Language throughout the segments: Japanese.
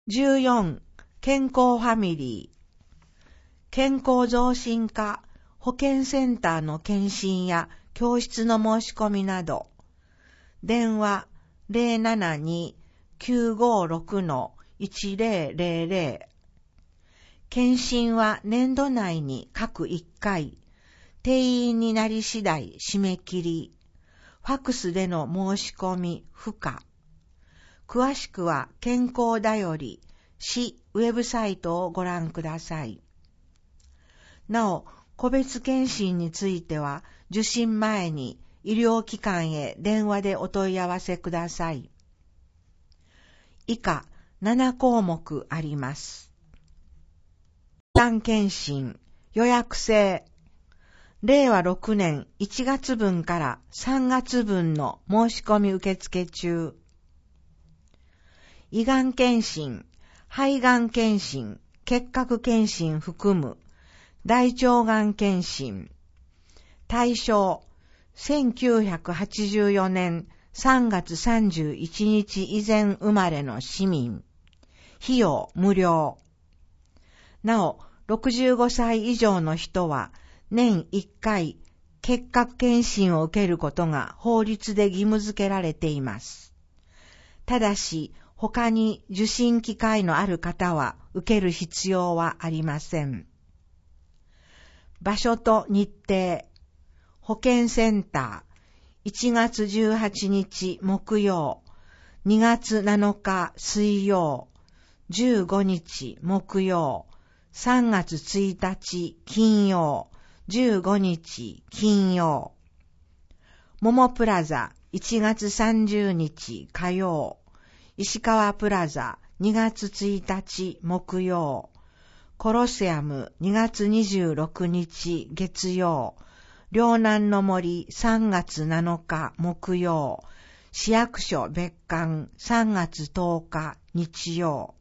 14. 健康ファミリー。健康増進課保健センターの検診や教室の申し込みなど。電話 072-956-1000。検診は年度内に各1回。定員になり次第締め切り。ファクスでの申し込み不可。詳しくは健康だより市ウェブサイトをご覧ください。なお、個別検診については受診前に医療機関へ電話でお問い合わせください。以下7項目あります。がん検診予約制。令和6年1月分から3月分の申し込み受付中。胃がん検診、肺がん検診、結核検診含む大腸がん検診。対象、1984年3月31日以前生まれの市民。費用無料。なお、65歳以上の人は年1回結核検診を受けることが法律で義務付けられています。ただし、他に受診機会のある方は受ける必要はありません。場所と日程。保健センター1月18日木曜、2月7日水曜、15日木曜、3月1日金曜、15日金曜。桃プラザ1月30日火曜、石川プラザ2月1日木曜、コロセアム2月26日月曜、両南の森3月7日木曜、市役所別館3月10日日曜。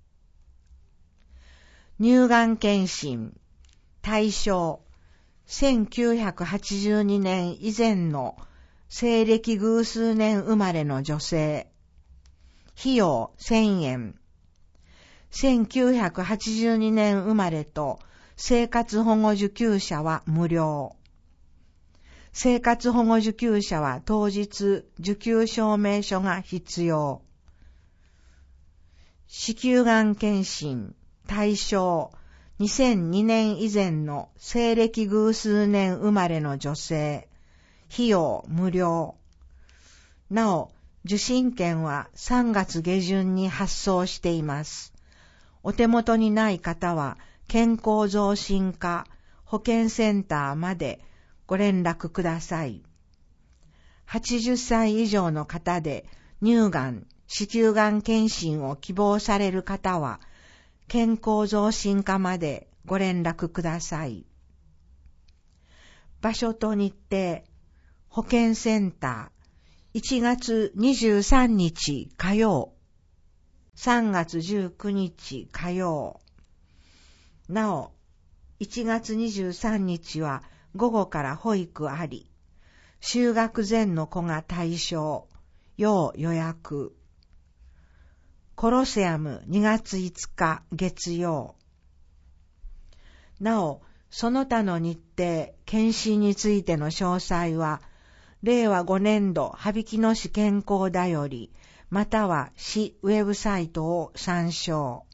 乳がん検診対象、1982年以前の西暦偶数年生まれの女性。費用1000円。1982年生まれと生活保護受給者は無料。生活保護受給者は当日受給証明書が必要。子宮がん検診対象、2002年以前の西暦偶数年生まれの女性。費用無料。なお、受診券は3月下旬に発送しています。お手元にない方は健康増進課保健センターまでご連絡ください。80歳以上の方で乳がん、子宮がん検診を希望される方は健康増進課までご連絡ください。場所と日程、保健センター1月23日火曜、3月19日火曜。なお、1月23日は午後から保育あり、就学前の子が対象、要予約。コロセアム2月5日月曜。なお、その他の日程、検診についての詳細は、令和5年度羽曳野市健康だより、または市ウェブサイトを参照。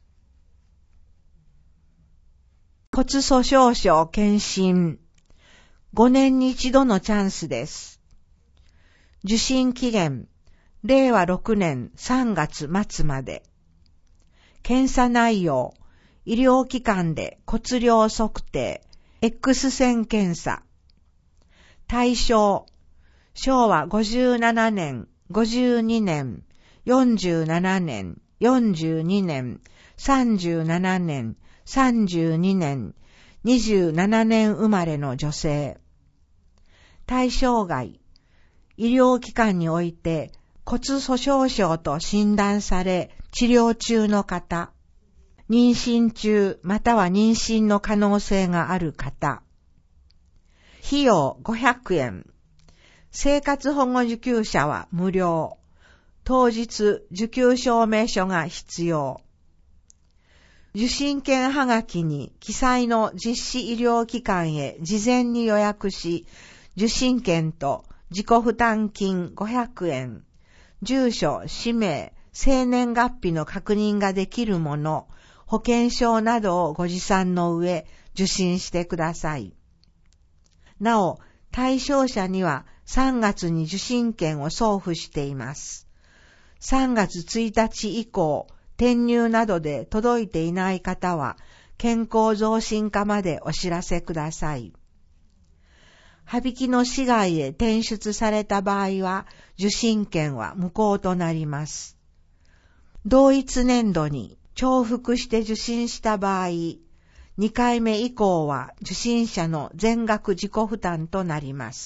骨粗鬆症検診。5年に一度のチャンスです。受診期限、令和6年3月末まで。検査内容、医療機関で骨量測定、X 線検査。対象、昭和57年、52年、47年、42年、37年、32年、27年生まれの女性。対象外、医療機関において骨粗鬆症と診断され治療中の方、妊娠中または妊娠の可能性がある方。費用500円。生活保護受給者は無料。当日受給証明書が必要。 受診券はがきに記載の実施医療機関へ事前に予約し、受診券と自己負担金500円、住所、氏名、生年月日の確認ができるもの、保険証などをご持参の上、受診してください。なお、対象者には3月に受診券を送付しています。3月1日以降、転入などで届いていない方は、健康増進課までお知らせください。羽曳野市外へ転出された場合は、受診券は無効となります。同一年度に重複して受診した場合、2回目以降は受診者の全額自己負担となります。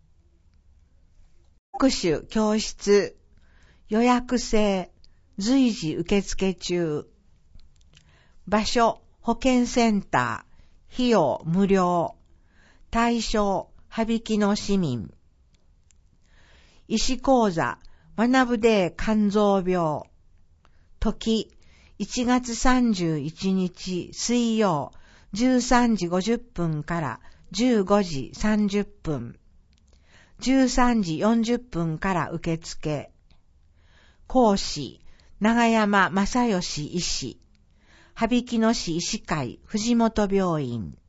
各種教室、予約制、随時受付中。場所、保健センター、費用無料。対象、羽曳野市民。医師講座、学ぶで肝臓病。時、1月31日水曜、13時50分から15時30分。13時40分から受付。講師、長山正義医師。羽曳野市医師会藤本病院。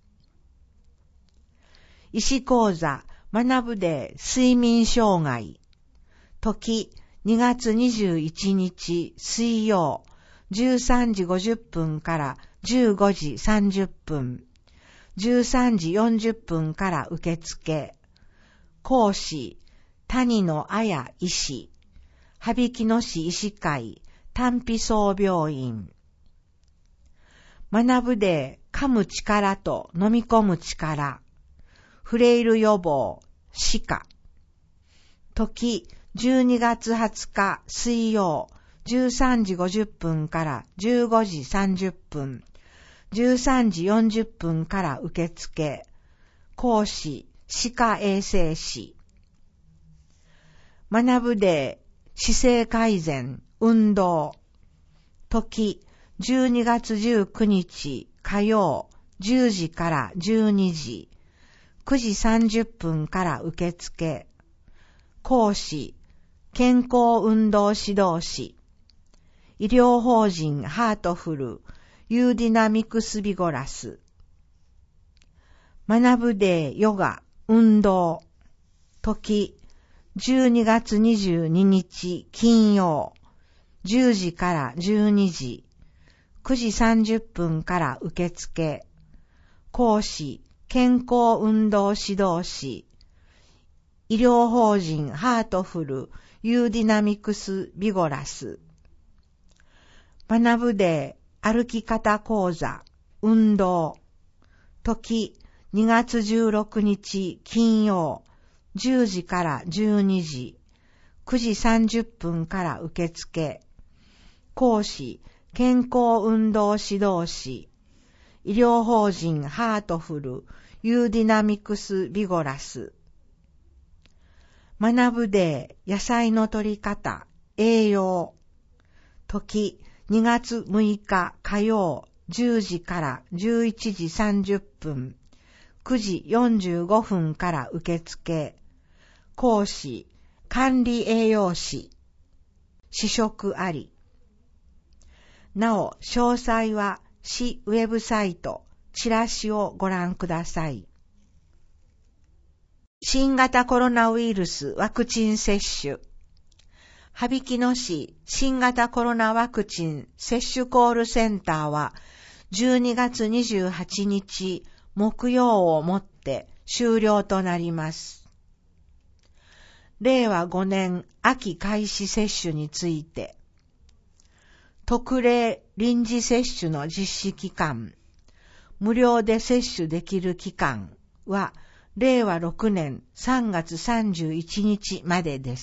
医師講座、学ぶで睡眠障害。時、2月21日水曜、13時50分から15時30分。13時40分から受付。講師、谷野彩医師。羽曳野市医師会丹比総病院。学ぶで噛む力と飲み込む力。フレイル予防、歯科。時、12月20日水曜、13時50分から15時30分。13時40分から受付。講師、歯科衛生士。学ぶで姿勢改善、運動。時、12月19日火曜、10時から12時。9時30分から受付。講師、健康運動指導士。医療法人ハートフル、ユーディナミクスビゴラス。学ぶでヨガ、運動。時、12月22日金曜、10時から12時。9時30分から受付。講師、健康運動指導士。医療法人ハートフルユーディナミクスビゴラス。学ぶで歩き方講座、運動。時、2月16日金曜、10時から12時。9時30分から受付。講師、健康運動指導士。医療法人ハートフルユーディナミクスビゴラス。学ぶで野菜の摂り方、栄養。時、2月6日火曜、10時から11時30分。9時45分から受付。講師、管理栄養士。試食あり。なお、詳細は市ウェブサイト、チラシをご覧ください。新型コロナウイルスワクチン接種。羽曳野市新型コロナワクチン接種コールセンターは12月28日木曜をもって終了となります。令和5年秋開始接種について、特例臨時接種の実施期間、無料で接種できる期間は令和6年3月31日までです。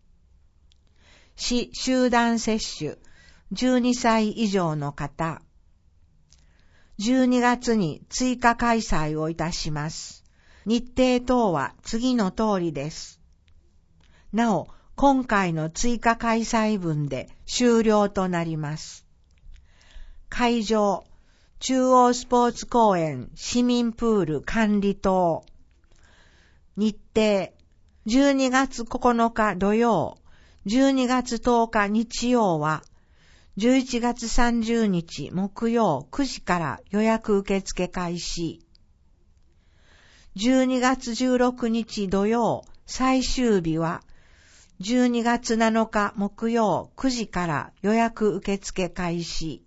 市集団接種12歳以上の方、12月に追加開催をいたします。日程等は次の通りです。なお、今回の追加開催分で終了となります。 会場、中央スポーツ公園市民プール管理棟。日程、12月9日土曜、12月10日日曜は、11月30日木曜9時から予約受付開始。12月16日土曜最終日は、12月7日木曜9時から予約受付開始。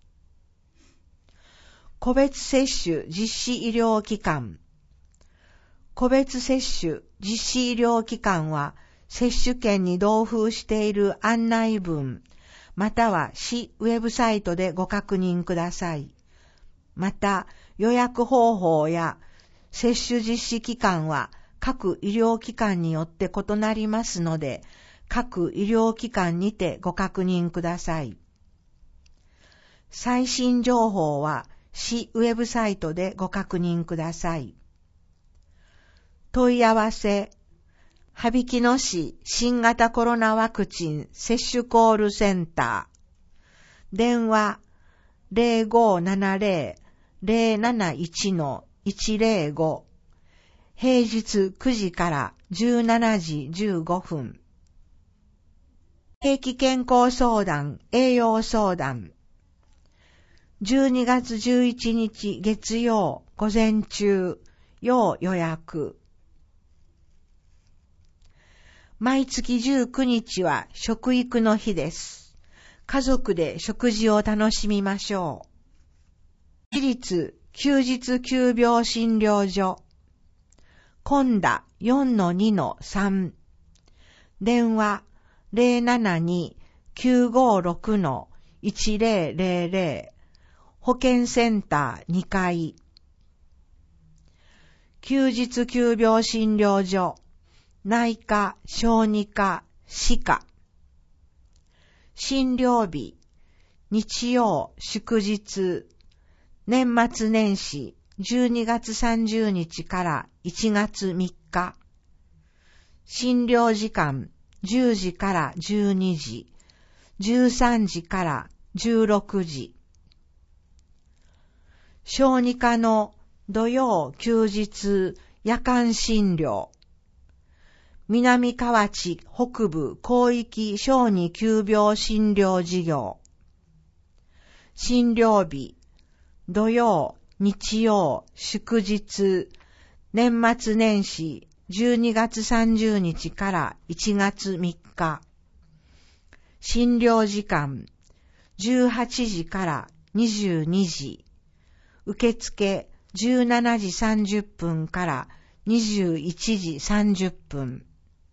個別接種実施医療機関。個別接種実施医療機関は、接種券に同封している案内文、または市ウェブサイトでご確認ください。また、予約方法や接種実施期間は各医療機関によって異なりますので、各医療機関にてご確認ください。最新情報は市ウェブサイトでご確認ください。問い合わせ、羽曳野市新型コロナワクチン接種コールセンター。電話 0570-071-105。平日9時から17時15分。定期健康相談、栄養相談。12月11日月曜午前中、要予約。毎月19日は食育の日です。家族で食事を楽しみましょう。私立休日急病診療所。コンダ 4-2-3。電話 072-956-1000。保健センター2階。休日急病診療所。内科、小児科、歯科。診療日、日曜、祝日、年末年始、12月30日から1月3日。診療時間、10時から12時、13時から16時。小児科の土曜、休日、夜間診療。南河内北部広域小児急病診療事業。診療日、土曜、日曜、祝日、年末年始、12月30日から1月3日。診療時間、18時から22時。受付、17時30分から21時30分。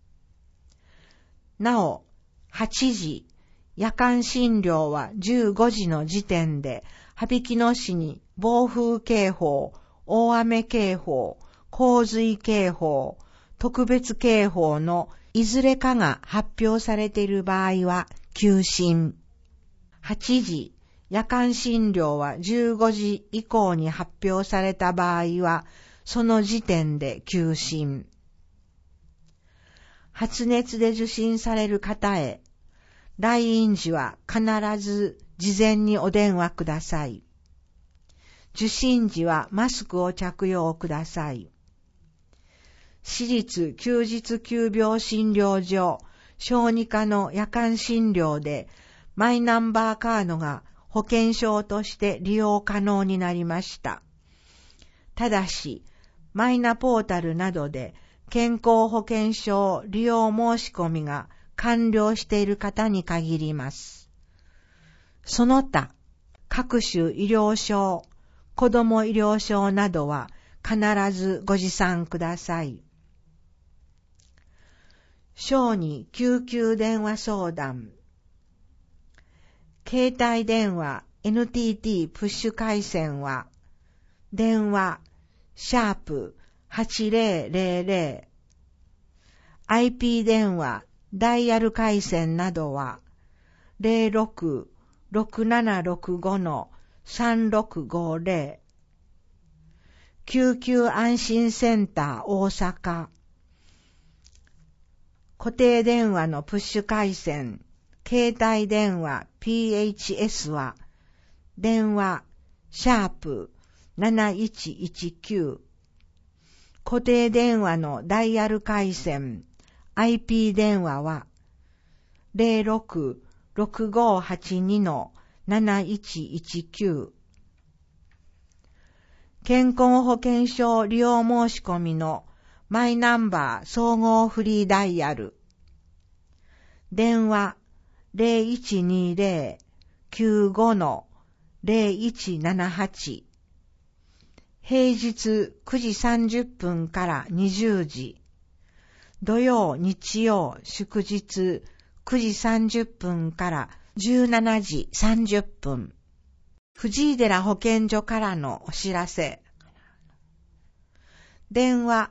なお、8時、夜間診療は15時の時点で、羽曳野市に暴風警報、大雨警報、洪水警報、特別警報のいずれかが発表されている場合は休診。8時、夜間診療は15時以降に発表された場合は、その時点で休診。発熱で受診される方へ、来院時は必ず事前にお電話ください。受診時はマスクを着用ください。私立休日急病診療所、小児科の夜間診療でマイナンバーカードが保険証として利用可能になりました。ただし、マイナポータルなどで健康保険証利用申し込みが完了している方に限ります。その他、各種医療証、子ども医療証などは必ずご持参ください。小児救急電話相談。携帯電話 NTT プッシュ回線は、電話#8000 IP 電話ダイヤル回線などは 06-6765-3650 救急安心センター大阪。固定電話のプッシュ回線携帯電話 PHS は電話、#7119。固定電話のダイヤル回線、IP 電話は、06-6582-7119。健康保険証利用申し込みのマイナンバー総合フリーダイヤル。電話 0120-95-0178。平日9時30分から20時。土曜、日曜、祝日9時30分から17時30分。藤井寺保健所からのお知らせ。電話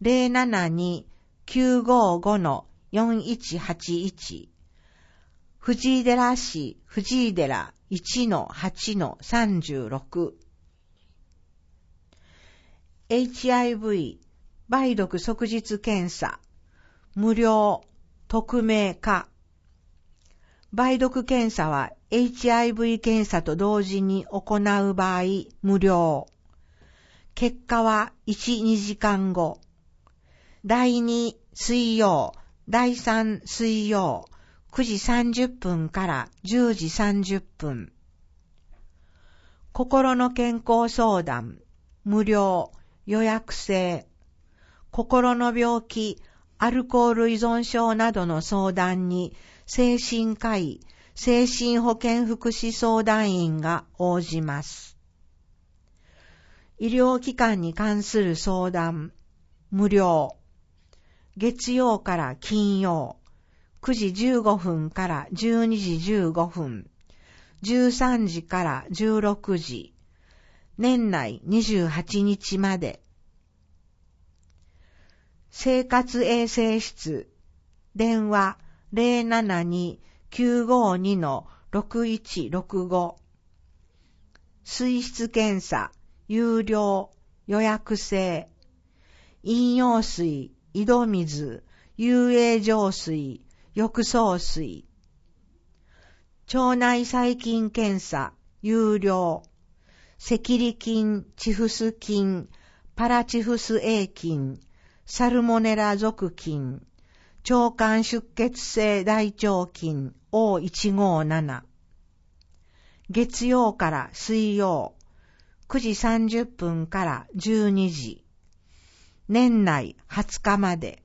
072-955-4181。藤井寺市藤井寺 1-8-36。HIV 梅毒即日検査無料匿名化。梅毒検査は HIV 検査と同時に行う場合無料。結果は 1-2 時間後。第2水曜、第3水曜9時30分から10時30分。心の健康相談無料予約制。心の病気、アルコール依存症などの相談に精神科医、精神保健福祉相談員が応じます。医療機関に関する相談、無料。月曜から金曜、9時15分から12時15分、13時から16時、年内28日まで。生活衛生室、電話 072-952-6165。水質検査、有料、予約制。飲用水、井戸水、遊泳浄水、浴槽水。腸内細菌検査、有料。赤痢菌、チフス菌、パラチフス A 菌、サルモネラ属菌、腸管出血性大腸菌 O157。月曜から水曜、9時30分から12時。年内20日まで。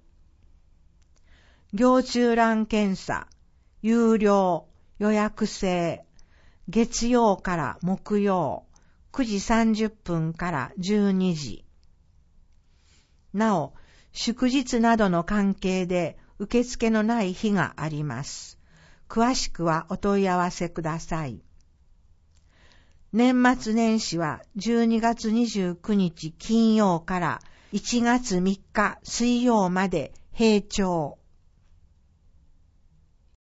行虫卵検査、有料、予約制。月曜から木曜、9時30分から12時。なお、祝日などの関係で受付のない日があります。詳しくはお問い合わせください。年末年始は12月29日金曜から1月3日水曜まで閉庁。